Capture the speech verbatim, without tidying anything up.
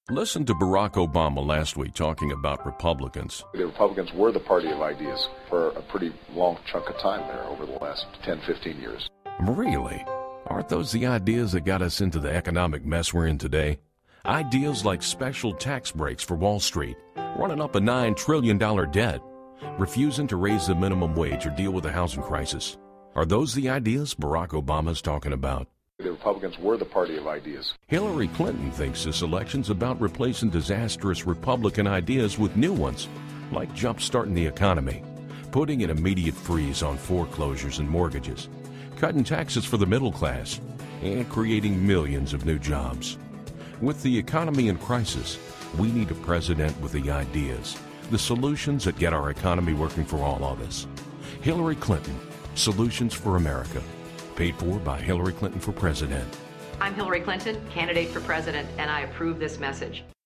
Listen to Barack Obama last week talking about Republicans. The Republicans were the party of ideas for a pretty long chunk of time there over the last ten, fifteen years. Really? Aren't those the ideas that got us into the economic mess we're in today? Ideas like special tax breaks for Wall Street, running up a nine trillion dollars debt, refusing to raise the minimum wage or deal with the housing crisis. Are those the ideas Barack Obama's talking about? The Republicans were the party of ideas. Hillary Clinton thinks this election's about replacing disastrous Republican ideas with new ones, like jump-starting the economy, putting an immediate freeze on foreclosures and mortgages, cutting taxes for the middle class, and creating millions of new jobs. With the economy in crisis, we need a president with the ideas, the solutions that get our economy working for all of us. Hillary Clinton, Solutions for America. Paid for by Hillary Clinton for President. I'm Hillary Clinton, candidate for president, and I approve this message.